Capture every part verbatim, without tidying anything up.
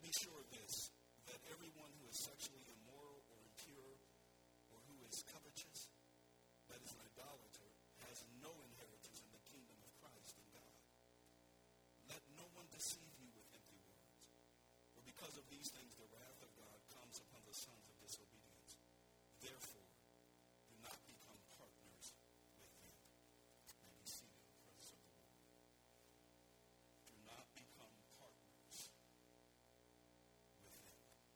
be sure of this, that everyone who is sexually immoral or impure or who is covetous, that is an idolater, has no inheritance in the kingdom of Christ and God. Let no one deceive you with empty words. For because of these things, the wrath of God comes upon the sons of disobedience. Therefore, do not become partners with them. And be seated in the presence of the Lord. Do not become partners with them.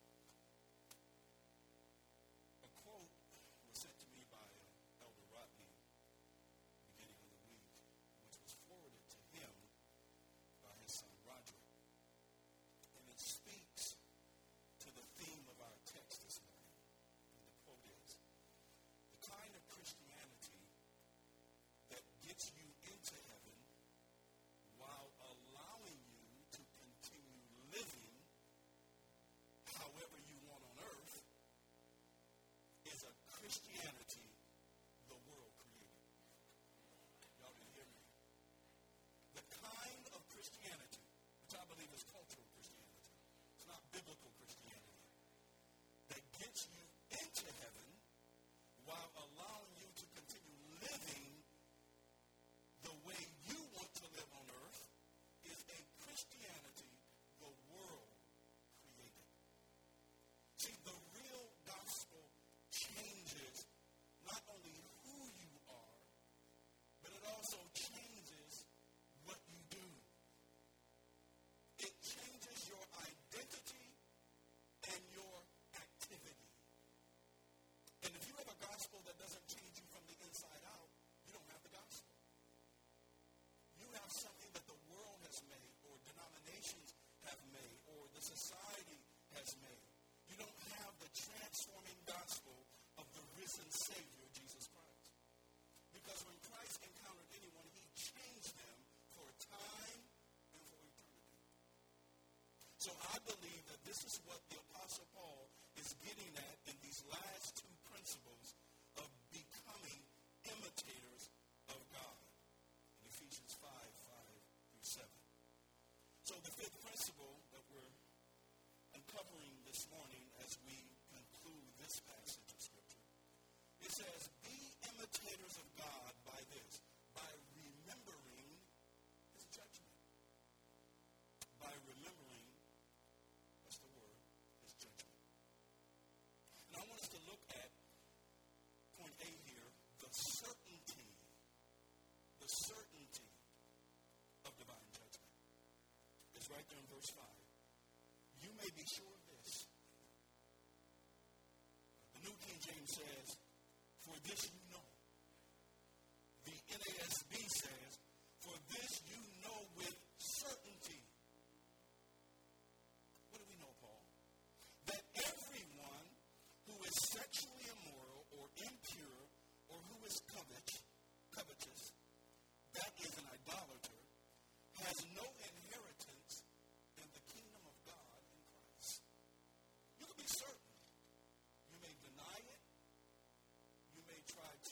A quote was sent to me by uh, Elder Rodney beginning of the week, which was forwarded to him by his son Roderick. And it speaks to the theme of our text this morning. And the quote is, the kind of Christianity that gets you into heaven while allowing you to continue living however you want on earth is a Christianity the world created. Y'all didn't hear me. The kind of Christianity, which I believe is cultural Christianity, it's not biblical Christianity, that gets you into heaven while allowing you to continue living the way you want to live on earth is a Christianity the world created. See, the real gospel changes not only who you are, but it also changes what you do. It changes your identity and your activity. And if you have a gospel that doesn't change you from the inside out, you don't have the gospel. You have something that the world has made, or denominations have made, or the society has made. You don't have the transforming gospel of the risen Savior, Jesus Christ. Because when Christ encountered anyone, he changed them for time and for eternity. So I believe that this is what the Apostle Paul is getting at in these last two principles of becoming imitators of God. In Ephesians five, five through seven. So the fifth principle that we're uncovering this morning as we conclude this passage of Scripture, it says, be imitators of God by this, by remembering his judgment. By remembering, that's the word, his judgment. And I want us to look at point A here, the certainty, the certainty of divine judgment. It's right there in verse five. You may be sure of this. The New King James says, for this you know. The N A S B says, for this you know with certainty. What do we know, Paul? That everyone who is sexually immoral or impure or who is covetous, covetous, that is an idolater, has no inheritance in the kingdom of God in Christ. You can be certain. You may deny it. You may try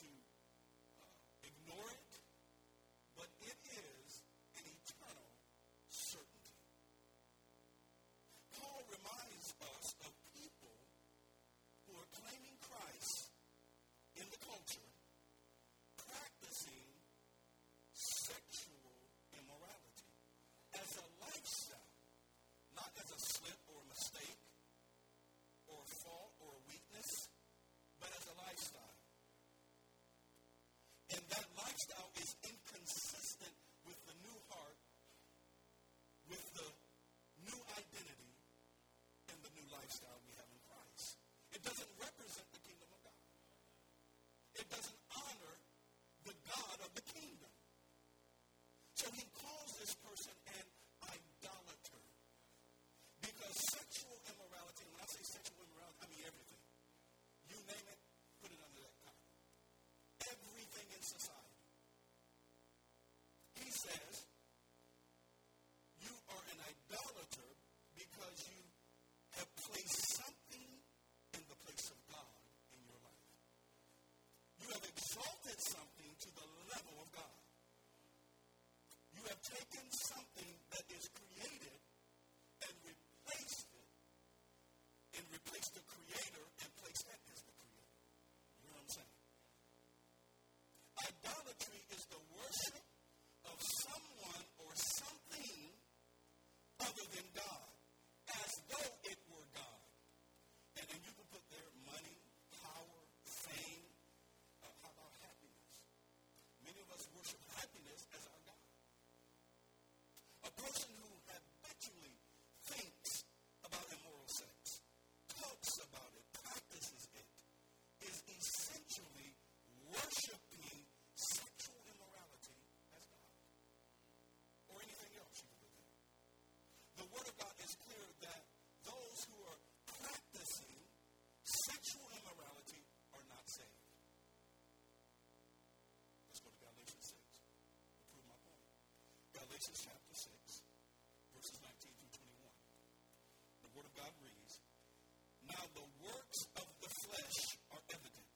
Genesis chapter six, verses nineteen through twenty-one. The Word of God reads, "Now the works of the flesh are evident."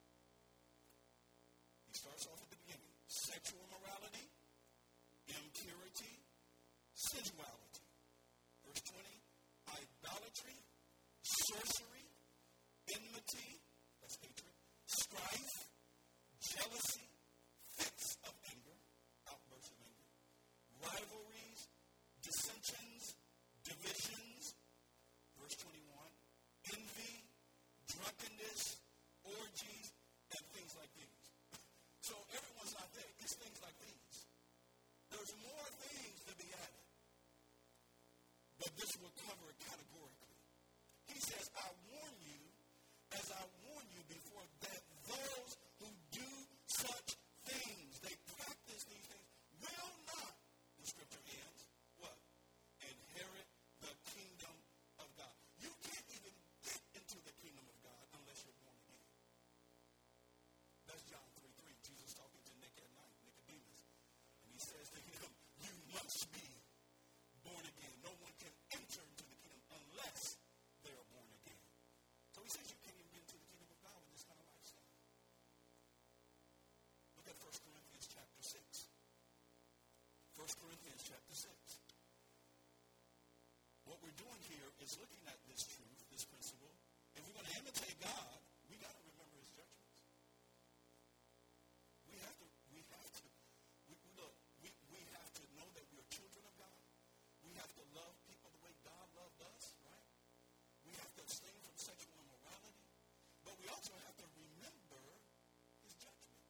He starts off at the beginning. Sexual immorality, impurity, sensuality. Verse twenty, idolatry, sorcery, enmity, that's hatred, strife, jealousy, fits of anger, outbursts of anger, rivalries, dissensions, divisions. Verse twenty-one, envy, drunkenness, orgies, and things like these. So everyone's not there. It's things like these. There's more things to be added. But this will cover it categorically. He says, I warn you, as I warn you before, that those who do such things, they practice these things, will not, the scripture ends, what? Inherit the kingdom of God. You can't even get into the kingdom of God unless you're born again. That's John three three. Jesus talking to Nick at night, Nicodemus. And he says to him, you must be born again. No one can enter into the kingdom unless they are born again. So he says you can't even get into the kingdom of God with this kind of lifestyle. Look at First Corinthians chapter six. First Corinthians chapter six. What we're doing here is looking at this truth, this principle. If we're going to imitate God, we got to remember his judgments. We have to, we have to, we, look, we, we have to know that we are children of God. We have to love people the way God loved us, right? We have to abstain from sexual immorality. But we also have to remember his judgments.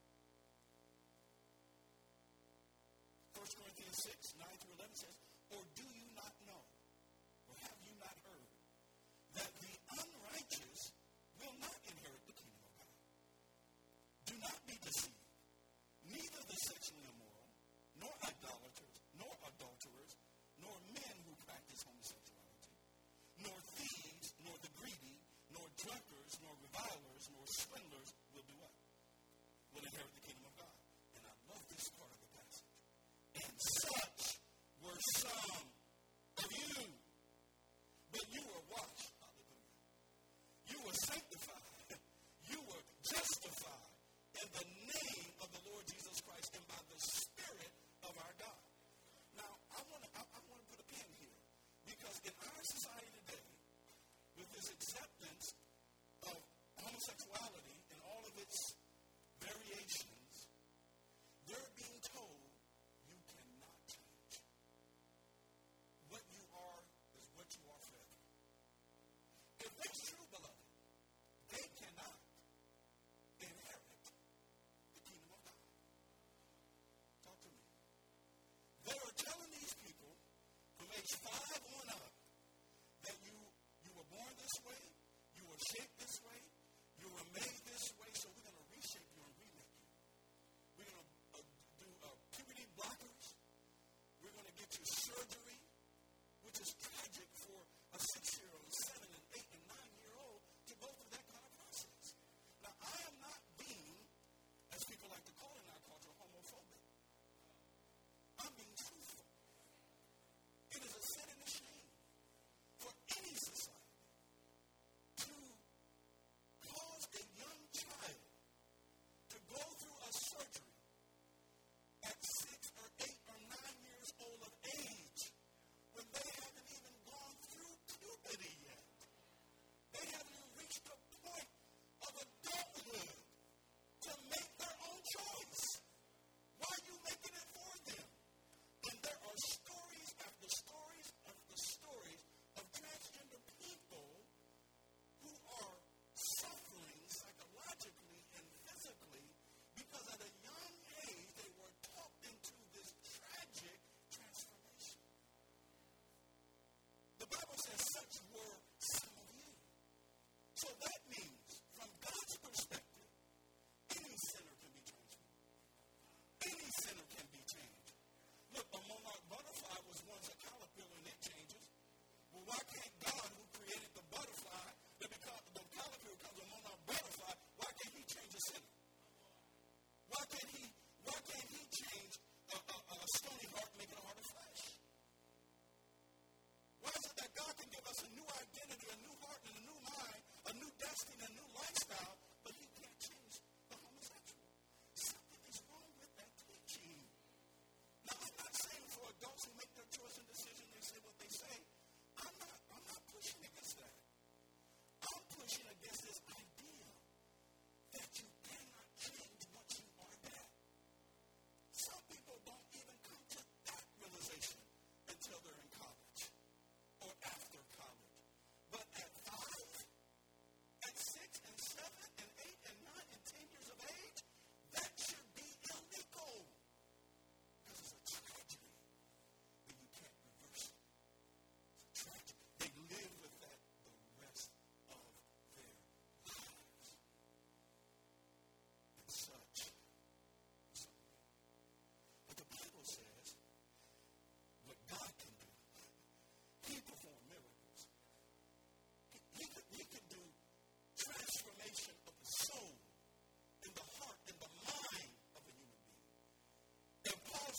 First Corinthians six, nine through eleven says, or do you not know, or have you not heard, that the unrighteous will not inherit the kingdom of God? Do not be deceived. Neither the sexually immoral, nor idolaters, nor adulterers, nor men who practice homosexuality, nor thieves, nor the greedy, nor drunkards, nor revilers, nor swindlers will do what? Will inherit the kingdom of God. And I love this part of the passage. And such were some of you. But you were washed. Hallelujah. You were sanctified. You were justified in the name of the Lord Jesus Christ and by the Spirit of our God. Now, I want to I, I want to put a pin here, because in our society today, with this acceptance of homosexuality and all of its variations, they're being told you cannot change. What you are is what you are forever. If that's true, beloved, they cannot inherit the kingdom of God. Talk to me. They are telling these people from age five on up that you you were born this way, you were shaped this way, you were made this way, so we're going to reshape you and remake you. We're going to uh, do uh, puberty blockers. We're going to get you surgery, which is tragic for a six-year-old, seven and eight and nine-year-old to go through that kind of process. Now, I am not being, as people like to call in our culture, homophobic. I'm being truthful. It is a sin and a shame for any society to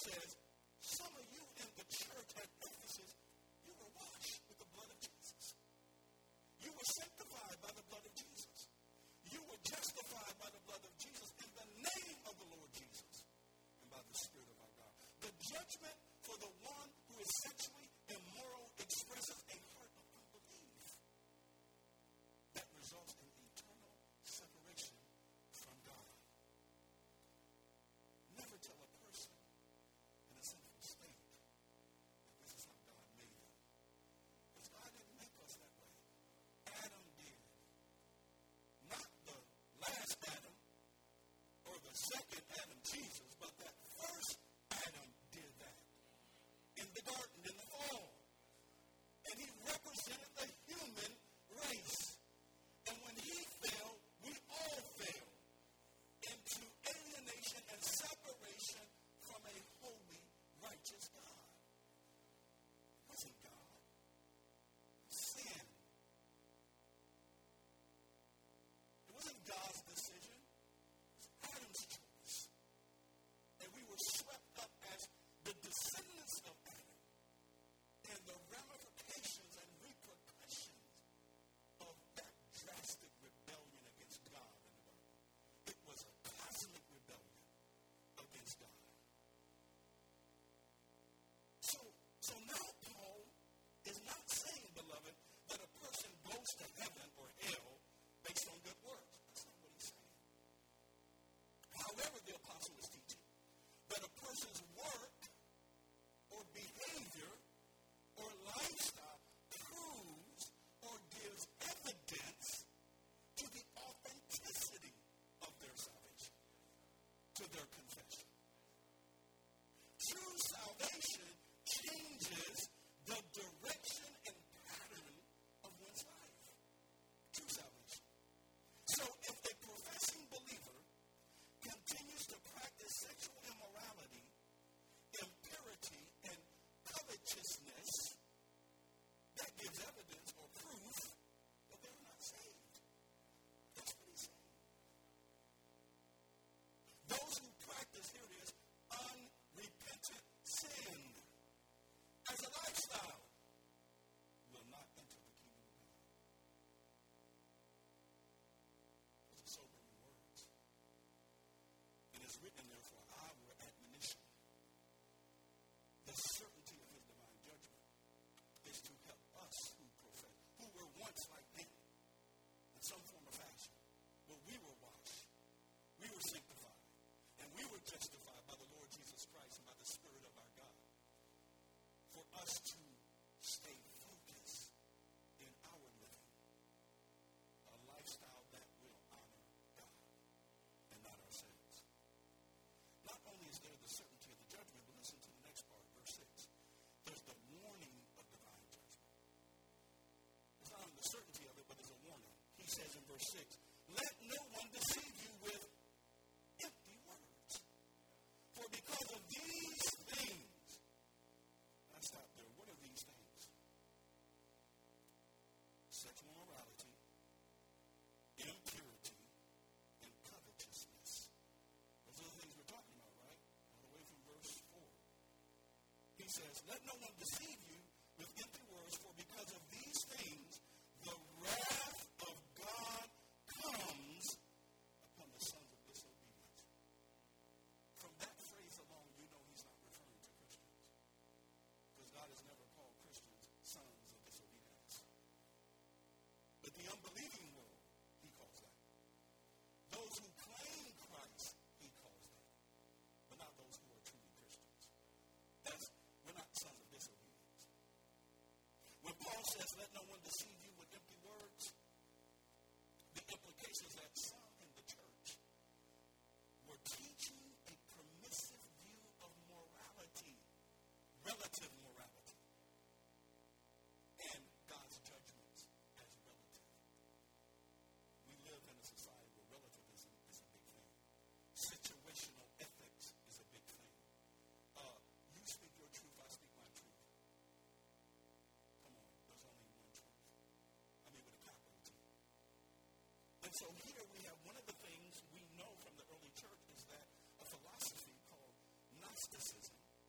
says, some of you in the church at Ephesus, you were washed with the blood of Jesus. You were sanctified by the blood of Jesus. You were justified by the blood of Jesus in the name of the Lord Jesus and by the Spirit of our God. The judgment for the one who is sexually immoral expresses a heart of unbelief that results in eternal separation from God. Never tell a person in a sinful state that this is how God made them. Because God didn't make us that way. Adam did. Not the last Adam or the second Adam, Jesus, but that first Adam did that in the garden, in the fall. And he represented the human race. And when he fell, we all fell into alienation and separation from a holy, righteous God. It wasn't God. Sin. It wasn't God's decision. It was Adam's choice. And we were swept up as the descendants of Adam. And the ramifications and repercussions of that drastic rebellion against God in the garden. It was a cosmic rebellion against God. So, so now Paul is not saying, beloved, that a person goes to heaven or hell based on good works. That's not what he's saying. However, the apostle is teaching that a person's work or behavior or lifestyle proves or gives evidence to the authenticity of their salvation, to their confession. True salvation changes the direction and pattern of one's life. True salvation. So if a professing believer continues to practice sexual immorality, impurity, and covetousness, that gives evidence or proof that they're not saved. That's what he's saying. Those who practice, here it is, unrepentant sin as a lifestyle will not enter the kingdom of God. Those are sobering words. It is written there for our admonition. The certainty of his divine judgment is to help us who profess, who were once like them in some form or fashion, but we were washed, we were sanctified, and we were justified by the Lord Jesus Christ and by the Spirit of our God. For us to stay focused in our living, a lifestyle that will honor God and not ourselves. Not only is there the certainty of the judgment, but listen to the next part, verse six. There's the warning of divine judgment. It's not only the certainty of it, but there's a warning. He says in verse six, let no one deceive you with empty words. For because of these things, I stop there. What are these things? Sexual immorality, impurity, and covetousness. Those are the things we're talking about, right? All the way from verse four. He says, let no one deceive you with empty words, for because of these things, the wrath of God comes upon the sons of disobedience. From that phrase alone, you know he's not referring to Christians. Because God has never called Christians sons of disobedience. But the unbelieving world, he calls that. Those who claim Christ, he calls that. But not those who are truly Christians. That's, we're not sons of disobedience. When Paul says, let no one deceive you with empty words, the implication is that some in the church were teaching a permissive view of morality, relative morality, and God's judgments as relative. We live in a society where relativism is a big thing. Situational ethics is a big thing. Uh, you speak your truth, I speak my truth. Come on, there's only one truth. I mean with a capital T. And so here we have one of the things we know from the early church is that a philosophy called Gnosticism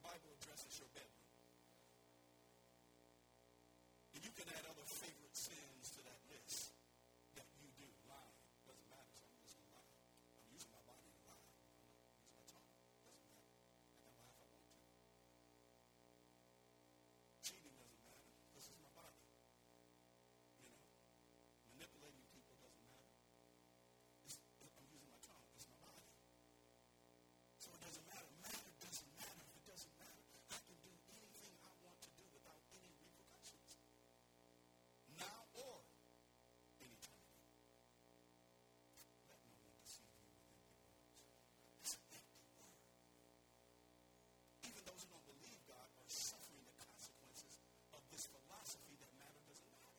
Bible addresses your bedroom. And you can add other favorite sins to that list that you do. Lying. Doesn't matter, so I'm just going to lie. I'm using my body to lie. I'm using my tongue. Doesn't matter. I can lie if I want to. Cheating doesn't matter because it's my body. You know? Manipulating people doesn't matter. It's, I'm using my tongue. It's my body. So it doesn't matter. Matter doesn't matter. If it doesn't matter, I can do anything I want to do without any repercussions. Now or in eternity. Let no one deceive you with empty words. It's an empty word. Even those who don't believe God are suffering the consequences of this philosophy that matter doesn't matter.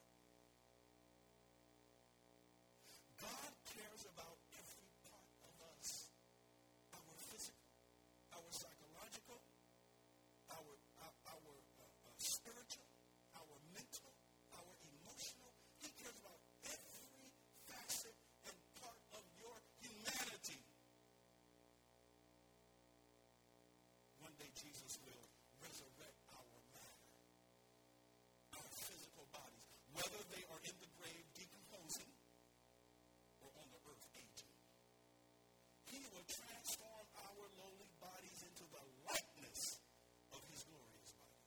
God cares about every part of us. Our physical, our psychological, our, our, our uh, uh, spiritual, our mental, our emotional. He cares about every facet and part of your humanity. One day Jesus will resurrect our matter, our physical bodies, whether they are in the grave decomposing or on the earth aging. He will transform our lowly bodies into the likeness of his glorious body.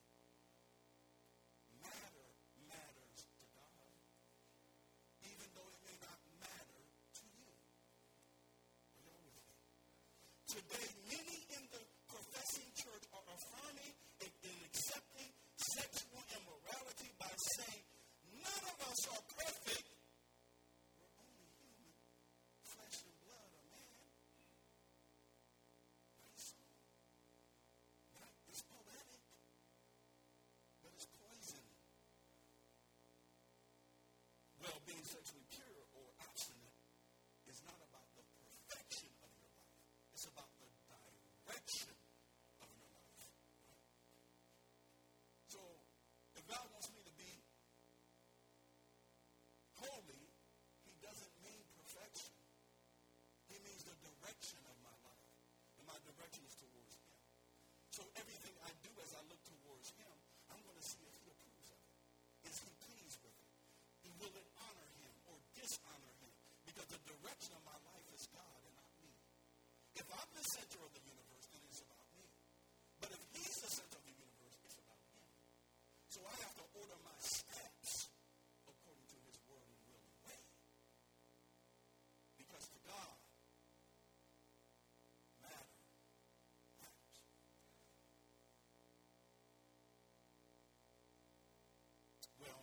Matter matters to God, even though it may not matter to you. Are y'all with me? Today, many in the professing church are affirming and accepting sexual immorality by saying, none of us are perfect. We're only human, flesh and blood of man. Nice song. Right? It's poetic, but it's poison. Well, being sexually pure or abstinent is not about the perfection of your life. It's about the direction of your life. Right? So, if God wants me to be holy, he doesn't mean perfection. He means the direction of my life. And my direction is towards him. So everything I do as I look towards him, I'm going to see if he approves of it. Is he pleased with it? Will it honor him or dishonor him? Because the direction of my life is God and not me. If I'm the center of the universe, then it's about me. But if he's the center of the universe, it's about him. So I have to order my steps according to his word and will and way. Because to God, matter matters. Well,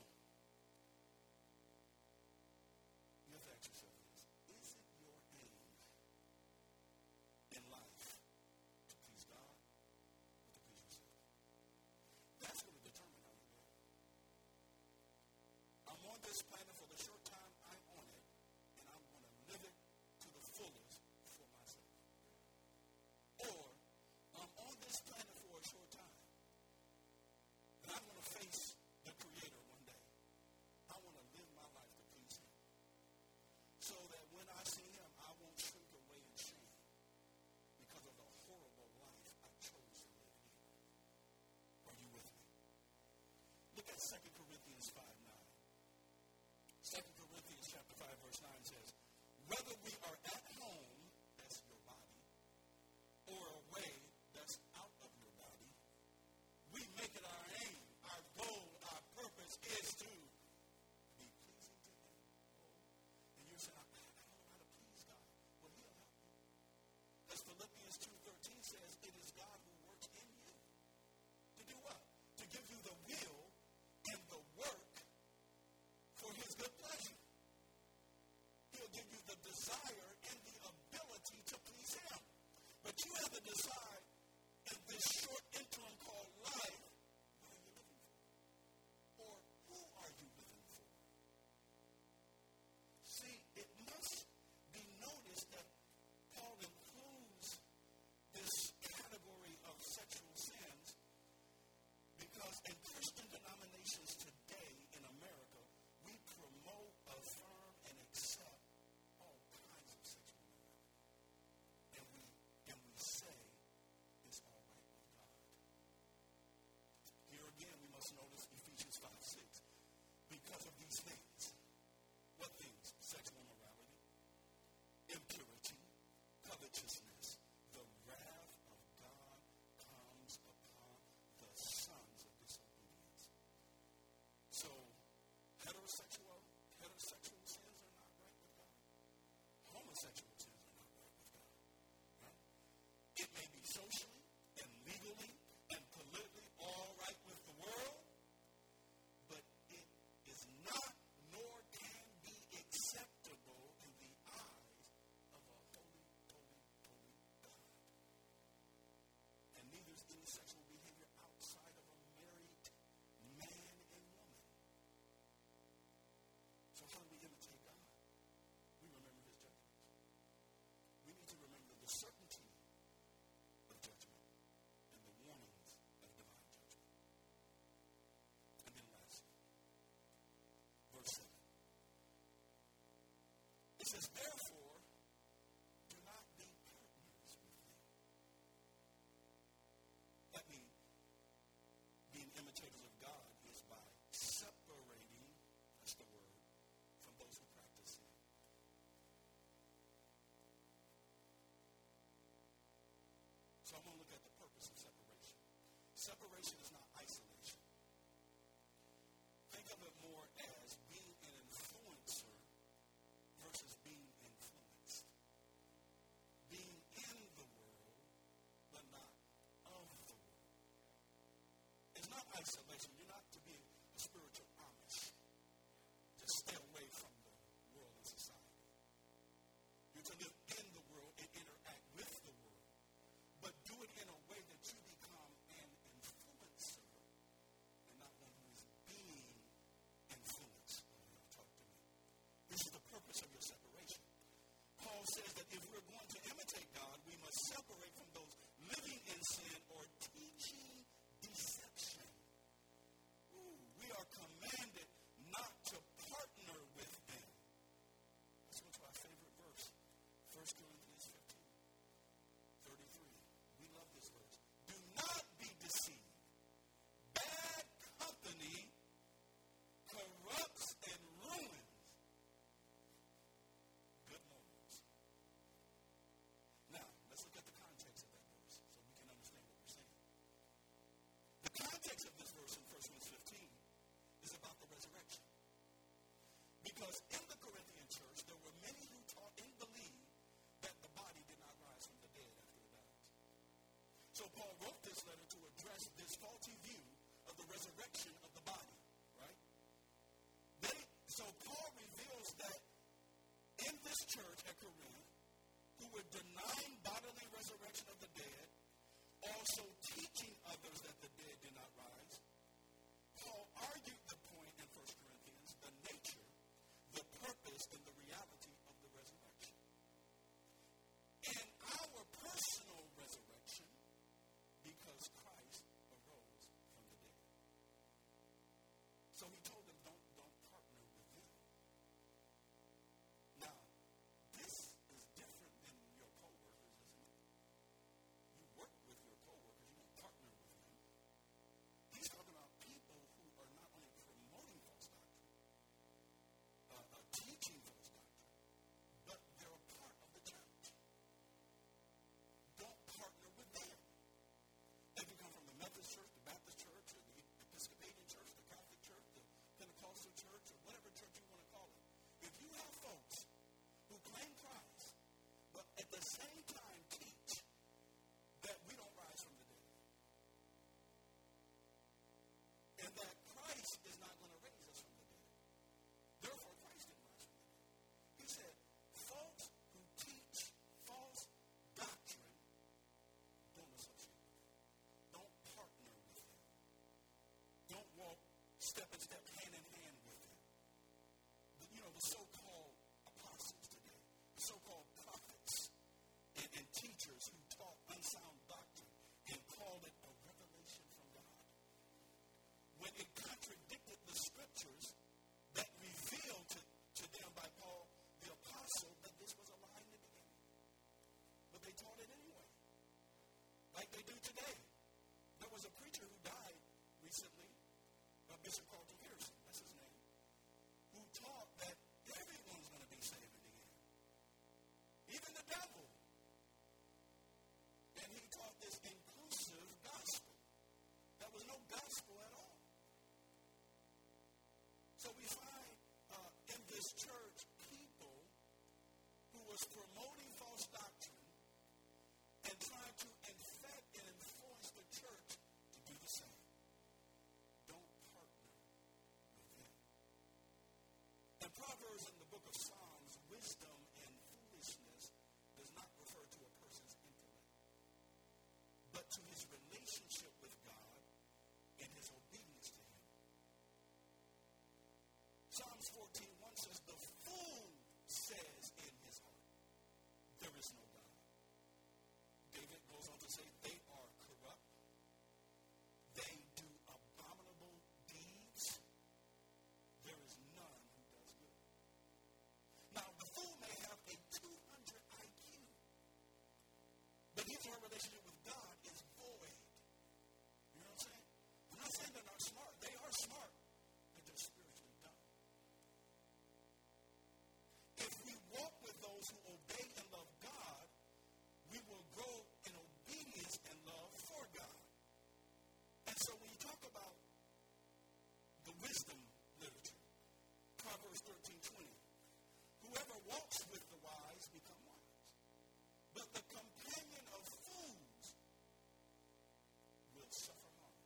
you have to ask yourself this. Is it your aim in life to please God or to please yourself? That's going to determine how you live. I'm on this planet for the short time I'm on it, and I'm going to live it to the fullest for myself. Or I'm on this planet for a short time, and I'm going to face the Creator one day. I want to live my life to please him. So that when I see him, I won't shrink away in shame because of the horrible life I chose to live here. Are you with me? Look at Second Corinthians five nine. Second Corinthians chapter five verse nine says, whether we are at home, that's your body, or away, that's out of your body, we make it our aim, our goal, our purpose is to be pleasing to him. And you're saying, I, I don't know how to please God. Well, he'll help you. As Philippians two thirteen says, it is God who works in you. To do what? To give you the will and the work for his good pleasure. He'll give you the desire sexual sins are not right with God. Right? It may be socially and legally and politically all right with the world, but it is not nor can be acceptable in the eyes of a holy, holy, holy God. And neither is any sexual behavior outside of a married man and woman. So how do we imitate God? We remember his judgments. We need to remember the certainty of judgment and the warnings of divine judgment. And then lastly, verse seven. It says, therefore, do not be partners with them. That means being imitators of God is by separating, that's the word, from those who practice sin. So I'm going to look at the purpose of separation. Separation is not isolation. Think of it more as being an influencer versus being influenced. Being in the world, but not of the world. It's not isolation. You're not to be a spiritual Amish. Just stay away from the world and society. You're to live in the world and interact with the world, but do it in a way that you become an influencer and not one who is being influenced. Oh, y'all talk to me. This is the purpose of your separation. Paul says that if we're going to imitate God, we must separate from those living in sin or teaching deception. Ooh, we are commanded not to partner with them. Let's go to our favorite verse, First Corinthians fifteen, thirty-three. We love this verse. Do not be deceived. Bad company corrupts and ruins good morals. Now, let's look at the context of that verse so we can understand what we're saying. The context of this verse in First Corinthians fifteen is about the resurrection. Because in the Corinthian church, there were many who taught and believed that the body did not rise from the dead after it dies. So Paul wrote this letter to address this faulty view of the resurrection of the body, right? They, so Paul reveals that in this church at Corinth, who were denying bodily resurrection of the dead, also teaching others that the dead did not rise, Paul argued the point in First Corinthians, the nature, the purpose, and the reality of the resurrection. And our personal resurrection, because Christ arose from the dead. So he told them, don't, don't partner with them. Now, this is different than your co-workers, isn't it? You work with your co-workers, you don't partner with them. He's talking was promoting false doctrine and trying to infect and influence the church to do the same. Don't partner with him. In Proverbs, in the book of Psalms, wisdom and foolishness does not refer to a person's intellect, but to his relationship with God and his obedience to him. Psalms fourteen one says, the fool says in his heart, there is no God. David goes on to say, they are corrupt. They do abominable deeds. There is none who does good. Now, the fool may have a two hundred I Q, but his or her relationship with God is void. You know what I'm saying? I'm not saying they're not smart. They are smart, but they're spiritually dumb. If we walk with those who obey and love God, we will grow in obedience and love for God. And so when you talk about the wisdom literature, Proverbs thirteen twenty, whoever walks with the wise become wise, but the companion of fools will suffer harm.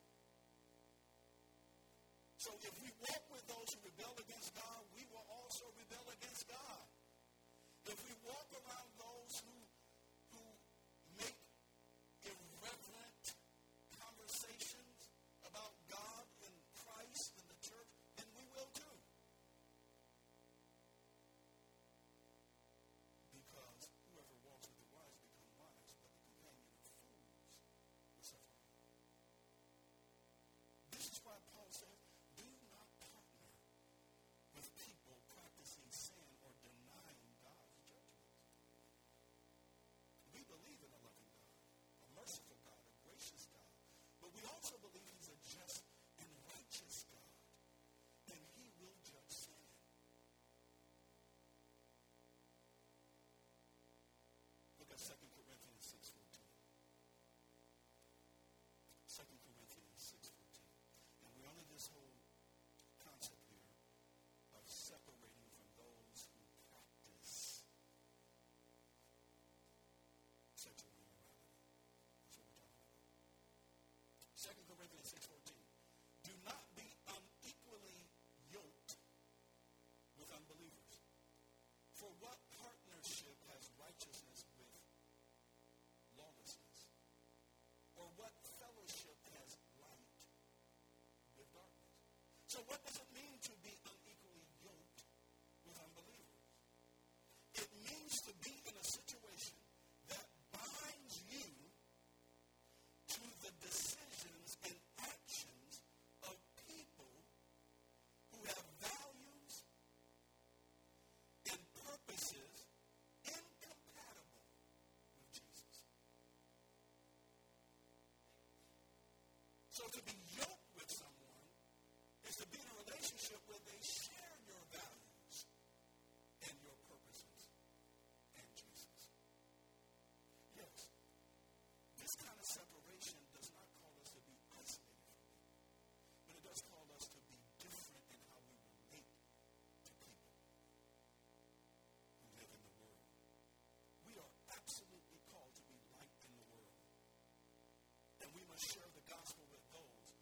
So if we walk with those who rebel against God, we will also rebel against God. If we walk around those who, who make irreverent conversations about God and Christ and the church, then we will too. Because whoever walks with the wise become wise, but the companion of fools will suffer harm. This is why Paul says, do not partner with people practicing sin or denying God's judgments. We believe in a loving God, a merciful God, a gracious God, but we also believe he's a just and righteous God, and he will judge sin. Look at Second Corinthians six fourteen. Second Corinthians six fourteen. And we're under this whole concept here of separating from those who practice sexual immorality. That's what we're talking about. Second Corinthians six fourteen. Do not be unequally yoked with unbelievers. For what partnership has righteousness with lawlessness? Or what fellowship has light with darkness? So what does it mean to be unequally yoked with unbelievers? It means to be in a situation that binds you to the decisions and actions of people who have values and purposes incompatible with Jesus. So to be yoked with someone is to be in a relationship where they share your values and your purposes and Jesus. Yes, this kind of separation does not call us to be isolated from people, but it does call us to be different in how we relate to people who live in the world. We are absolutely called to be light in the world, and we must share the gospel with those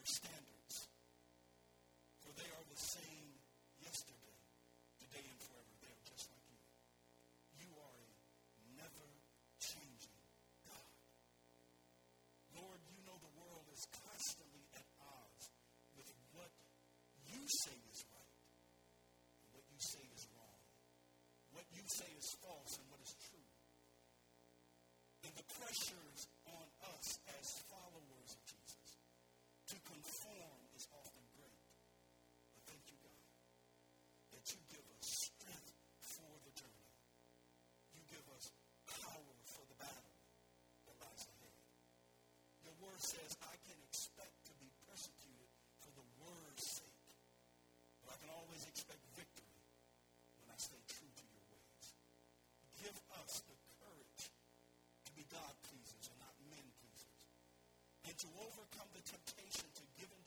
your standards, for they are the same yesterday, today, and forever. They are just like you. You are a never-changing God. Lord, you know the world is constantly at odds with what you say is right and what you say is wrong, what you say is false and what is true. And the pressures on us as followers of Jesus to conform is often great. But thank you, God, that you give us strength for the journey. You give us power for the battle that lies ahead. Your word says I can expect to be persecuted for the word's sake, but I can always expect victory when I stay true to your ways. Give us the courage to be God pleasers and not men pleasers, and to overcome the temptation to give in